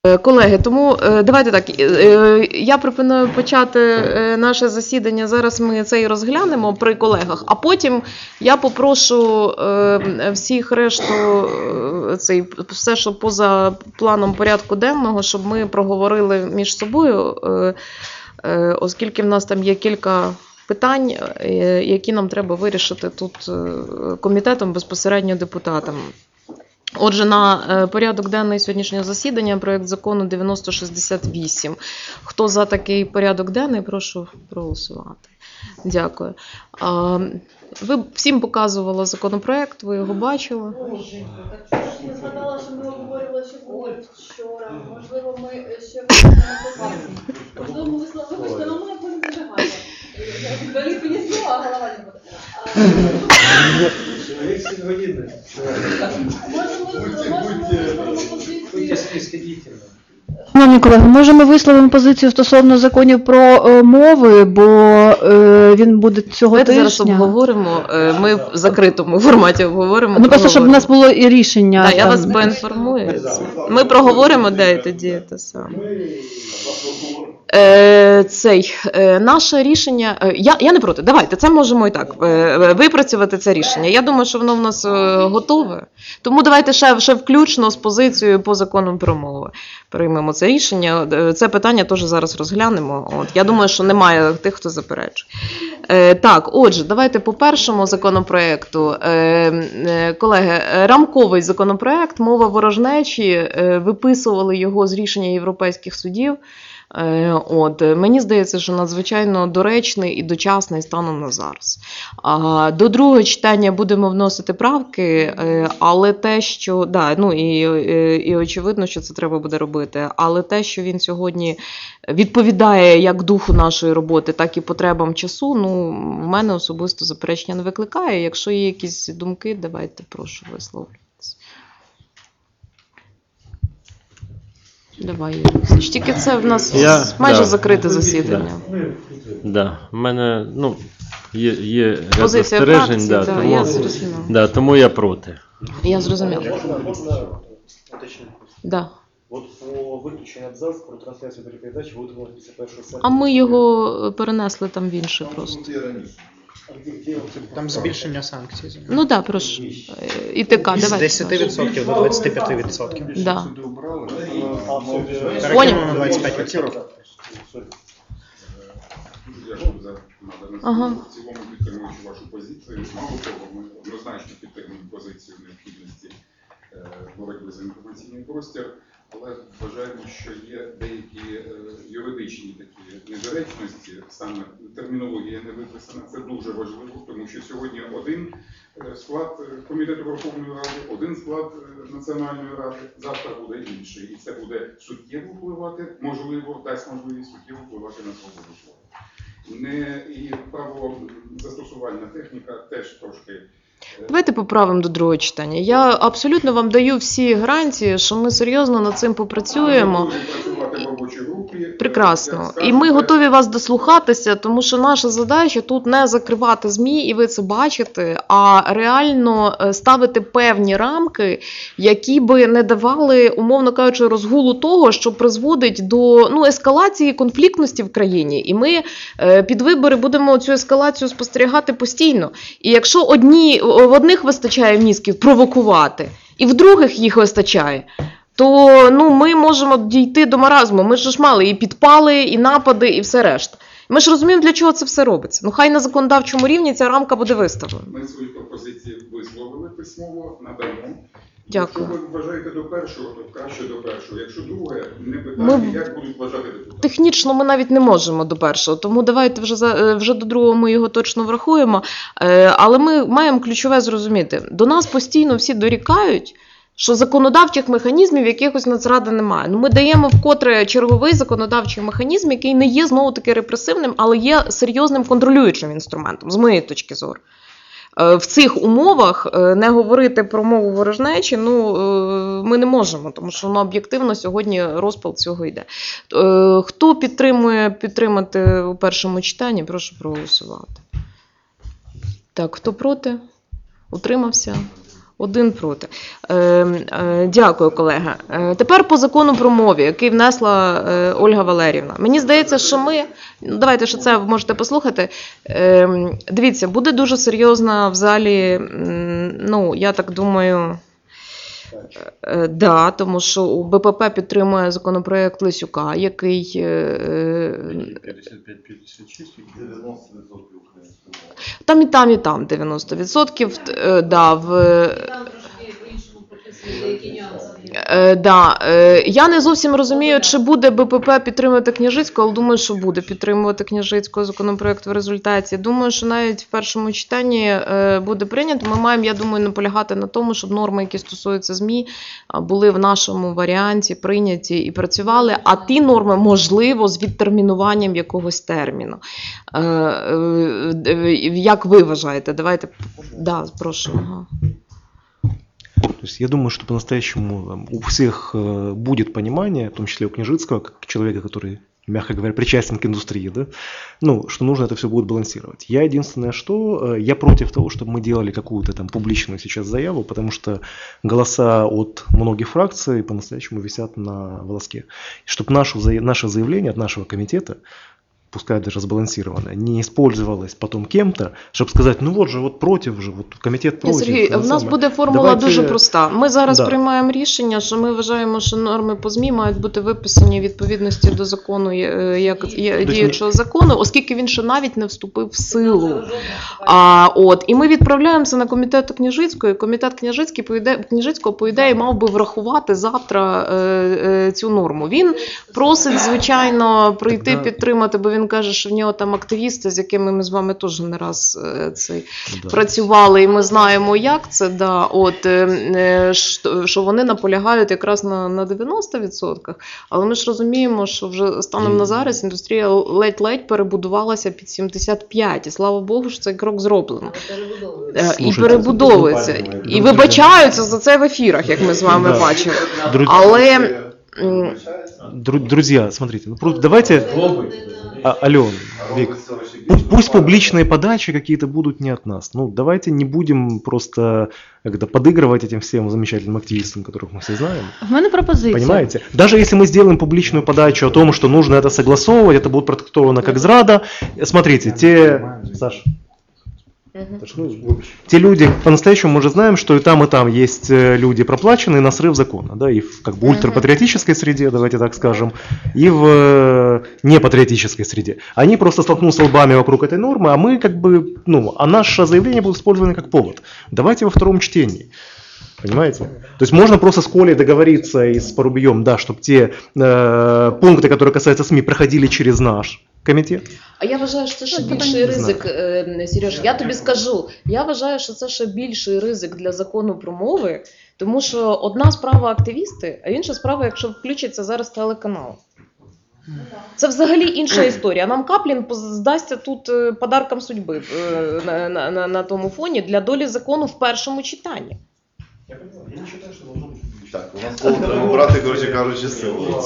Колеги, тому давайте так, я пропоную почати наше засідання, зараз ми це і розглянемо при колегах, а потім я попрошу всіх решту, все, що поза планом порядку денного, щоб ми проговорили між собою, оскільки в нас там є кілька питань, які нам треба вирішити тут комітетом, безпосередньо депутатам. Отже, на порядок денний сьогоднішнього засідання проект закону 9068. Хто за такий порядок денний, прошу проголосувати. Дякую. Ви всім показували законопроект, ви його бачили. Я згадала, що ми обговорювали ще вчора. Можливо, ми ще можливо, ми висловили, але ми потім забігали. Інвалід підійшов, а голова не буде. Шановні колеги, може ми висловимо позицію стосовно законів про мови, бо він буде цього тижня. Зараз обговоримо, ми в закритому форматі обговоримо. Ну просто, щоб у нас було і рішення. Так, я вас поінформую. Ми проговоримо, де і тоді те саме. Наше рішення, я не проти, давайте, це можемо і так, випрацювати це рішення. Я думаю, що воно в нас готове. Тому давайте ще включно з позицією по закону про мову приймемо це рішення. Це питання теж зараз розглянемо. Я думаю, що немає тих, хто заперечує. Так, отже, давайте по першому законопроекту. Колеги, рамковий законопроект, мова ворожнечі, виписували його з рішення європейських судів. Мені здається, що надзвичайно доречний і дочасний станом на зараз. До другого читання будемо вносити правки, але те, що, і очевидно, що це треба буде робити, але те, що він сьогодні відповідає як духу нашої роботи, так і потребам часу, в мене особисто заперечення не викликає. Якщо є якісь думки, давайте, прошу, висловлюватися. Давай, Юрій. Тільки це в нас майже закрите засідання. Да. У мене є ряд позиція застережень, фракції, тому я проти. Я зрозумів. Да. От по виключенню абзац про трансляцію телепередачі виготовлено після 1 серпня. А ми його перенесли там в інше просто. Там збільшення санкцій. Ну так, прошу. ІТК, давай. З 10% до 25%. Да. Перекинемо на 25%. Ага. В цілому підтримуючи вашу позицію, мало того, ми однозначно підтримуємо позицію необхідності боротьби за інформаційний простір, але вважаємо, що є деякі юридичні такі недоречності, саме термінологія не виписана, це дуже важливо, тому що сьогодні один склад Комітету Верховної Ради, один склад Національної Ради, завтра буде інший, і це буде суттєво впливати, можливо, дасть можливість суттєво впливати на свободу слова. І правозастосувальна техніка теж трошки. Давайте поправимо до другого читання. Я абсолютно вам даю всі гарантії, що ми серйозно над цим попрацюємо. Прекрасно. І ми готові вас дослухатися, тому що наша задача тут не закривати ЗМІ, і ви це бачите, а реально ставити певні рамки, які би не давали, умовно кажучи, розгулу того, що призводить до ескалації конфліктності в країні. І ми під вибори будемо цю ескалацію спостерігати постійно. І якщо в одних вистачає мізків провокувати, і в других їх вистачає, то ми можемо дійти до маразму. Ми ж мали і підпали, і напади, і все решта. Ми ж розуміємо, для чого це все робиться. Хай на законодавчому рівні ця рамка буде виставлена. Ми свої пропозиції висловили письмово, надамо. Дякую. Якщо ви вважаєте до першого, то краще до першого. Якщо друге, не питання, як будуть вважати депутати. Технічно ми навіть не можемо до першого, тому давайте вже до другого ми його точно врахуємо. Але ми маємо ключове зрозуміти. До нас постійно всі дорікають, що законодавчих механізмів якихось Нацради немає. Ми даємо вкотре черговий законодавчий механізм, який не є знову-таки репресивним, але є серйозним контролюючим інструментом, з моєї точки зору. В цих умовах не говорити про мову ворожнечі, ми не можемо, тому що об'єктивно сьогодні розпал цього йде. Хто підтримати у першому читанні, прошу проголосувати. Так, хто проти? Утримався? 1 проти. Дякую, колеги. Тепер по закону про мові, який внесла Ольга Валеріївна. Мені здається, що ми, давайте, що це ви можете послухати. Дивіться, буде дуже серйозна в залі, я так думаю, да, тому що у БПП підтримує законопроект Лесюка, який... 55-56, 90% Там і там 90%. Да, Там трошки по-іншому прописані деякі нюанси. Я не зовсім розумію, чи буде БПП підтримувати Княжицького, але думаю, що буде підтримувати Княжицького законопроект в результаті. Думаю, що навіть в першому читанні буде прийнято. Ми маємо, я думаю, наполягати на тому, щоб норми, які стосуються ЗМІ, були в нашому варіанті прийняті і працювали, а ті норми, можливо, з відтермінуванням якогось терміну. Як ви вважаєте? Давайте, да, прошу. Ага. То есть я думаю, что по-настоящему у всех будет понимание, в том числе у Княжицкого, как человека, который, мягко говоря, причастен к индустрии, да, что нужно это все будет балансировать. Я единственное, что я против того, чтобы мы делали какую-то там публичную сейчас заяву, потому что голоса от многих фракций по-настоящему висят на волоске. Чтобы наше заявление от нашего комитета, пускай даже сбалансированное, не использовалось потом кем-то, чтобы сказать, вот против же, вот комітет проти. Сергій, в нас буде формула дуже проста. Ми зараз приймаємо рішення, що ми вважаємо, що норми по ЗМІ мають бути виписані в відповідності до закону, як діючого закону, оскільки він ще навіть не вступив в силу. І ми відправляємо це на комітет Княжицького, і комітет Княжицького, по ідеї, мав би врахувати завтра цю норму. Він просить, звичайно, прийти підтримати, бо він каже, що в нього там активісти, з якими ми з вами теж не раз працювали, і ми знаємо, як це, що вони наполягають якраз на 90%, але ми ж розуміємо, що вже станом на зараз індустрія ледь-ледь перебудувалася під 75%, і слава Богу, що цей крок зроблено. І перебудовується. І вибачаються за це в ефірах, як ми з вами бачили. Але... Друзья, смотрите, давайте... Ален, Вик, пусть публичные подачи какие-то будут не от нас. Давайте не будем просто подыгрывать этим всем замечательным активистам, которых мы все знаем. В мене пропозиція. Понимаете? Даже если мы сделаем публичную подачу о том, что нужно это согласовывать, это будет протрактовано как зрада. Смотрите, Саша, те люди, по-настоящему мы уже знаем, что и там есть люди проплаченные на срыв закона, да, и в ультрапатриотической среде, давайте так скажем, и в непатриотической среде. Они просто столкнутся лбами вокруг этой нормы, а мы а наше заявление будет использовано как повод. Давайте во втором чтении. Понимаете? То есть можно просто с Колей договориться и с Порубьем, да, чтобы те пункты, которые касаются СМИ, проходили через наш комітет. А я вважаю, що це ще більший ризик, Сереж, я тобі скажу, я вважаю, що це ще більший ризик для закону про мови, тому що одна справа активісти, а інша справа, якщо включиться зараз телеканал. Це взагалі інша історія. Нам Каплін здасться тут подарком судьби на тому фоні для долі закону в першому читанні. Я не считаю, что должно быть. Так, у нас слово треба брати, коротше кажучи, силу.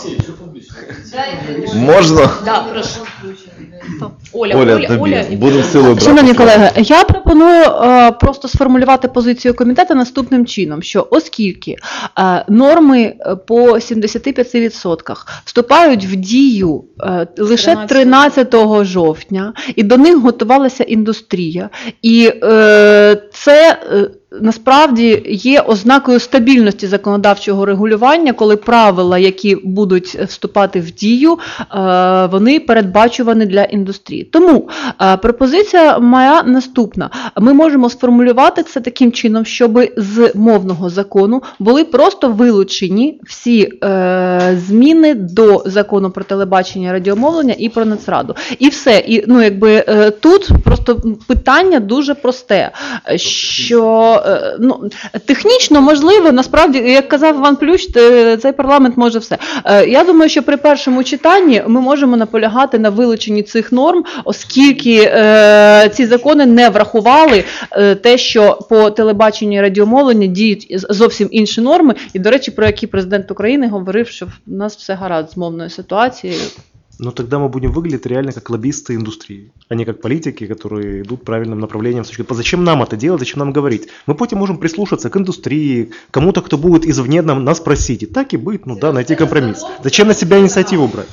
Можна? Да, прошу. Оля, будемо силою брати. Шановні колеги, я пропоную просто сформулювати позицію комітету наступним чином, що оскільки норми по 75% вступають в дію лише 13 жовтня, і до них готувалася індустрія, і це насправді є ознакою стабільності законодавчого регулювання, коли правила, які будуть вступати в дію, вони передбачувані для індустрії. Тому пропозиція моя наступна. Ми можемо сформулювати це таким чином, щоб з мовного закону були просто вилучені всі зміни до закону про телебачення, радіомовлення і про Нацраду. І все. І, тут просто питання дуже просте, що технічно можливо, насправді, як казав Іван Плющ, цей парламент може все. Я думаю, що при першому читанні ми можемо наполягати на вилученні цих норм, оскільки ці закони не врахували те, що по телебаченню і радіомовленню діють зовсім інші норми, і, до речі, про які президент України говорив, що в нас все гаразд з мовною ситуацією. Но тогда мы будем выглядеть реально как лоббисты индустрии, а не как политики, которые идут правильным направлением. Зачем нам это делать, зачем нам говорить? Мы потом можем прислушаться к индустрии, кому-то, кто будет извне нас просить. И так и быть, найти компромисс. Зачем на себя инициативу брать?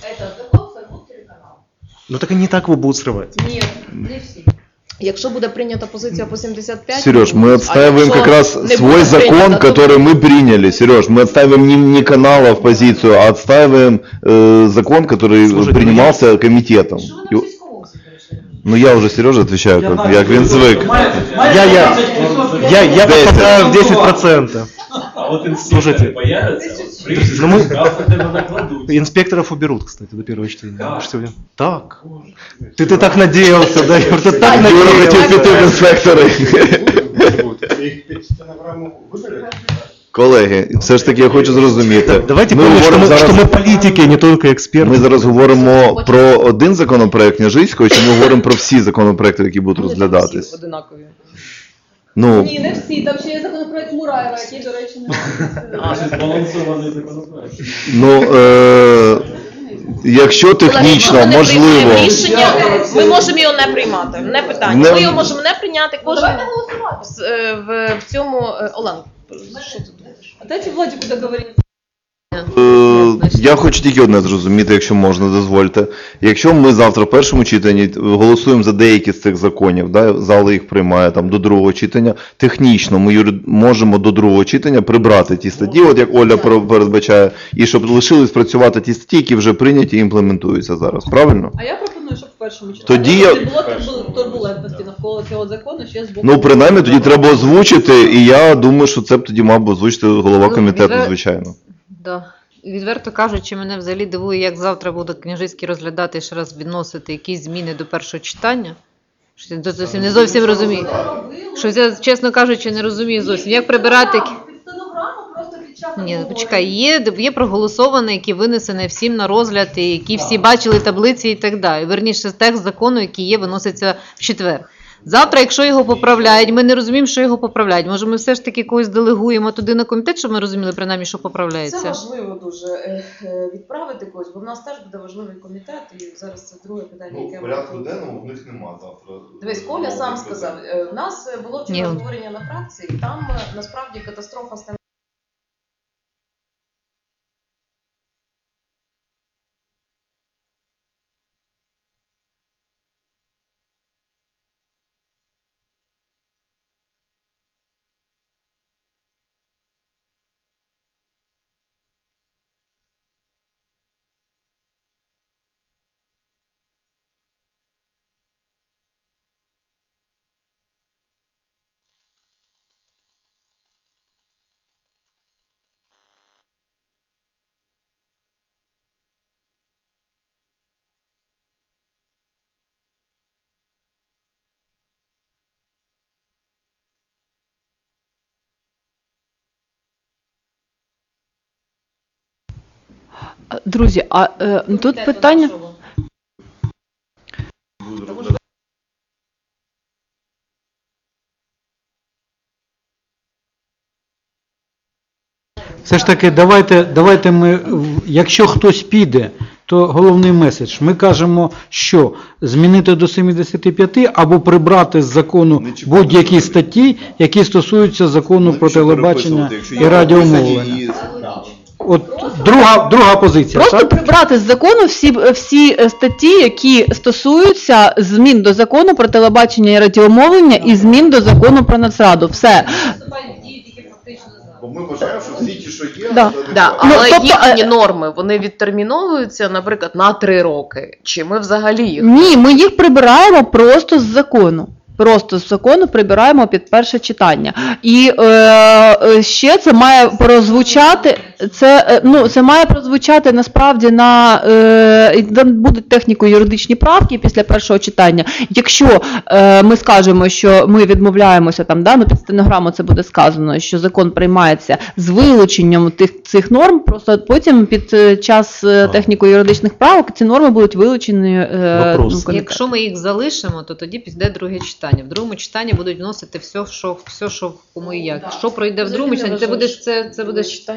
Ну так и не так его будут срывать. Ні, не всі. Якщо буде прийнята позиція по 75... Сереж, мы отстаиваем как раз не свой буде закон, прийнято, то- который мы приняли. Сереж, мы отстаиваем не каналов позицию, а отстаиваем закон, который Слушай, принимался комитетом. Ну я уже Сереже отвечаю, как він звик. Я попадаю в 10%. А от Слушайте, появляться, ну мы- штрафи тебе накладуть. Инспекторов уберут, кстати, до первого чтения. Так. Ты так надеялся, да, Юр, ты так Юра хотів піти в надеялся. інспектори. Колеги, все ж таки я хочу зрозуміти. Давайте Ми помним, говоримо что зараз- мы политики, а не только эксперты. Ми зараз говоримо про один законопроект Княжицького, чи ми говоримо про всі законопроекти, які будуть розглядатись? Одинакові. Ну, Ні, не всі. Там ще є законопроект Мураєва, який, до речі, не Збалансований законопроект. Якщо технічно Колеги, якщо ми не можливо. приймаємо рішення, ми можемо його не приймати. Не питання. Не- Ми його можемо не прийняти. Кожен Давайте голосувати. в цьому... Олен, що ти думаєш? Дайте Владику договорити. Я хочу тільки одне зрозуміти, якщо можна, дозвольте. Якщо ми завтра в першому читанні голосуємо за деякі з цих законів, да, зала їх приймає там до другого читання, технічно ми можемо до другого читання прибрати ті статті, от як Оля передбачає, і щоб лишились працювати ті статті, які вже прийняті і імплементуються зараз. Правильно? А я пропоную, щоб в першому читанні. Тоді я- Не було турбулентності навколо цього закону ще з боку. Ну, принаймні, тоді треба озвучити, і я думаю, що це б тоді мав би озвучити голова Ну, комітету, звичайно. Да. Відверто кажучи, мене взагалі дивує, як завтра буде Княжицький розглядати і ще раз відносити якісь зміни до першого читання. Що я зовсім не зовсім розумію. Що я, чесно кажучи, не розумію зовсім. Як прибирати... Під стенограму просто під час Ні, обговорення. почекай, є проголосовані, які винесені всім на розгляд, і які всі бачили таблиці і так далі. Верніше, текст закону, який є, виноситься в четвер. Завтра, якщо його поправляють, ми не розуміємо, що його поправляють. Може, ми все ж таки когось делегуємо туди на комітет, щоб ми розуміли, принаймні, що поправляється? Це важливо дуже відправити когось, бо в нас теж буде важливий комітет, і зараз це друге питання, яке ми... денному в них нема завтра. Дивись, Коля сам сказав, в нас було Ні. вчора обговорення на фракції, і там насправді катастрофа з тим. Друзі, тут питання. Все ж таки, давайте ми, якщо хтось піде, то головний меседж. Ми кажемо, що змінити до 75 або прибрати з закону будь-які статті, які стосуються закону про телебачення і радіомовлення. От друга позиція. Просто так? прибрати з закону всі статті, які стосуються змін до закону про телебачення і радіомовлення і змін до закону про Нацраду. Все. Вступають в дію тільки фактично зараз. Бо ми вважаємо, що всі ті, що є, Да. Да, Ну, але тобто, їхні норми, вони відтерміновуються, наприклад, на 3 роки. Чи ми взагалі їх... Ні, ми їх прибираємо просто з закону. Просто з закону прибираємо під перше читання. І ще це має прозвучати. Це має прозвучати насправді там будуть техніко-юридичні правки після першого читання. Якщо ми скажемо, що ми відмовляємося там, під стенограму це буде сказано, що закон приймається з вилученням цих норм, просто потім під час техніко-юридичних правок ці норми будуть вилучені. Якщо ми їх залишимо, то тоді піде друге читання. В другому читанні будуть вносити все, що кому і як. Що пройде в другому читанні, це буде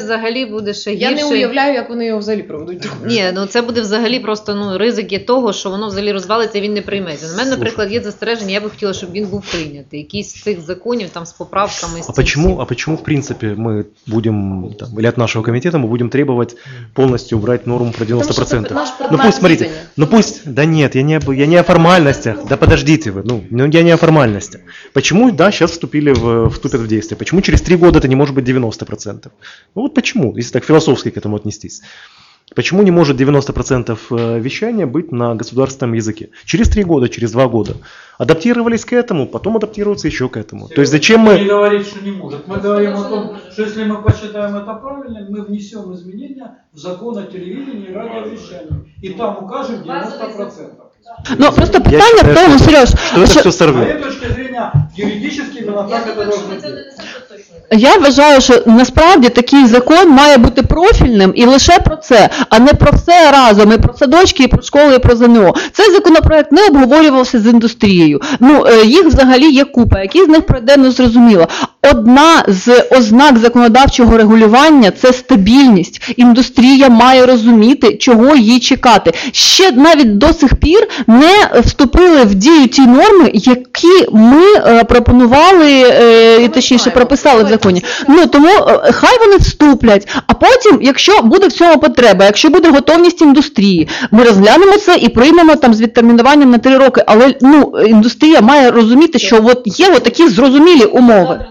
взагалі буде ще гірше. Я не уявляю, як вони його взагалі проведуть. Ні, ну це буде взагалі просто ризики того, що воно взагалі розвалиться, він не прийметься. У мене, наприклад, є застереження, я би хотіла, щоб він був прийнятий. Якийсь з цих законів там з поправками. А почему, в принципе, мы будем, там, или от нашего комитета мы будем требовать полностью убрать норму про 90%? Потому что это наш Ну предмет пусть, смотрите, видения. ну пусть, да нет, я не о формальностях, да подождите вы, я не о формальностях. Почему, да, сейчас вступят в действие, почему через 3 года это не может быть 90%? Ну вот почему, если так философски к этому отнестись. Почему не может 90% вещания быть на государственном языке? Через 3 года, через 2 года. Адаптировались к этому, потом адаптируются еще к этому. То есть зачем Не мы... говорить, что не может. Мы говорим о том, что если мы посчитаем это правильным, мы внесем изменения в закон о телевидении и радиовещании. И там укажем 90%. Ну, просто питання в тому, Сереж, Что это все С сорвет? моей точки зрения, юридически именно так это должно быть. я вважаю, що насправді такий закон має бути профільним і лише про це, а не про все разом, і про садочки, і про школи, і про ЗНО. Цей законопроект не обговорювався з індустрією. Їх взагалі є купа, які з них пройде, не зрозуміло. Одна з ознак законодавчого регулювання – це стабільність. Індустрія має розуміти, чого їй чекати. Ще навіть до сих пір не вступили в дію ті норми, які ми пропонували, і точніше прописали в законі. Тому хай вони вступлять, а потім, якщо буде в цьому потреба, якщо буде готовність індустрії, ми розглянемо це і приймемо там з відтермінуванням на 3 роки. Але індустрія має розуміти, що є такі зрозумілі умови.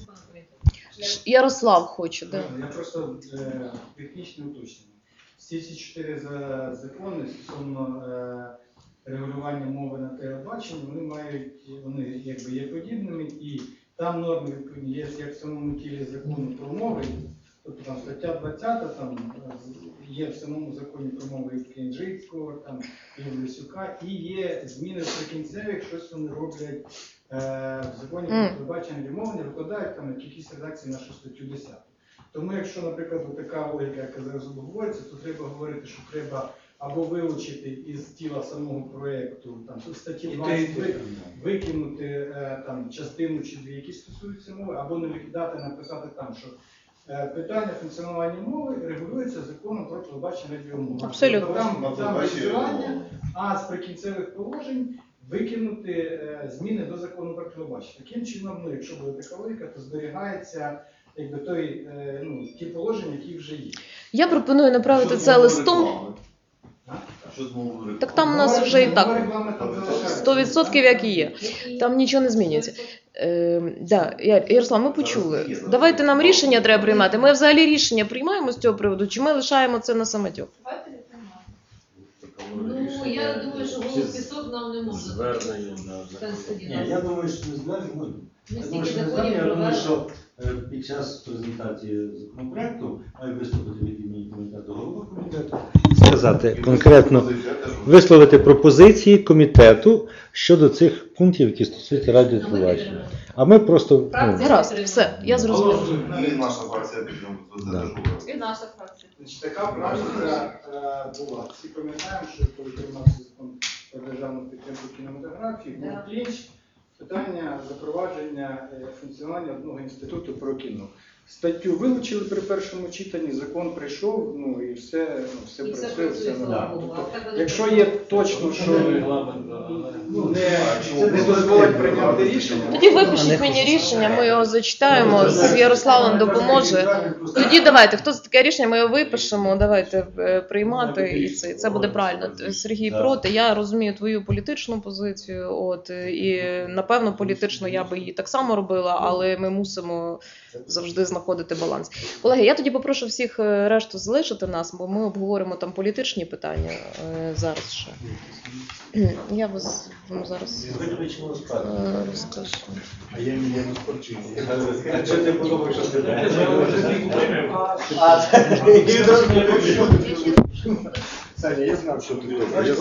Ярослав хоче, да. Я просто технічне уточнення. Всі ці 4 закони стосовно регулювання мови на телебаченні, вони якби є подібними, і там норми відповідні є як в самому тілі закону про мови, тобто там стаття 20, там є в самому законі про мови і Кінжицького, там і Лисюка, і є зміни в прикінцевих, щось вони роблять в законі про телебачення і мови, не викладають там якісь редакції на статтю 10. Тому якщо, наприклад, така логіка, яка зараз обговорюється, то треба говорити, що треба або вилучити із тіла самого проєкту, там, в статті 20 викинути там, частину чи 2, які стосуються мови, або не викидати, написати там, що питання функціонування мови регулюється законом про телебачення і радіомову. Абсолютно. Там посилання, а з прикінцевих положень викинути зміни до закону про телебачення. Таким чином, якщо буде така логіка, то зберігається ті положення, які вже є. Я пропоную направити це листом. Так там у нас вже і так 100% як і є. Там нічого не змінюється. Ярослав, ми почули. Давайте нам рішення треба приймати. Ми взагалі рішення приймаємо з цього приводу, чи ми лишаємо це на самотек? Я думаю, що голос пісок нам не може. Я думаю, що не звернення. Я думаю, що під час презентації законопроекту має виступити від імені комітету голова комітету, сказати конкретно, висловити пропозиції комітету щодо цих пунктів, які стосуються радіотелебачення. А ми просто... Гаразд, все, я зрозуміла. І наша фракція підтримує. І наша фракція. Така практика була. Всі пам'ятаємо, що коли приймався закон про державну підтримку кінематографії, був клінч питання запровадження функціонування одного інституту про кіно. Статтю вилучили при першому читанні, закон прийшов, і все працює, все нормально. Тобто, якщо є точно, що не дозволить прийняти рішення... Тоді випишіть мені рішення, ми його зачитаємо, з Ярославом допоможе. Тоді давайте, хто за таке рішення, ми його випишемо, давайте приймати, і це буде правильно. Сергій проти, я розумію твою політичну позицію, і напевно політично я би її так само робила, але ми мусимо завжди знаходити баланс. Колеги, я тоді попрошу всіх решту залишити нас, бо ми обговоримо там політичні питання зараз ще. Я вам зараз розкажу. А я не спорчу. А що ти подумав, що ти Саня, я знав, що ти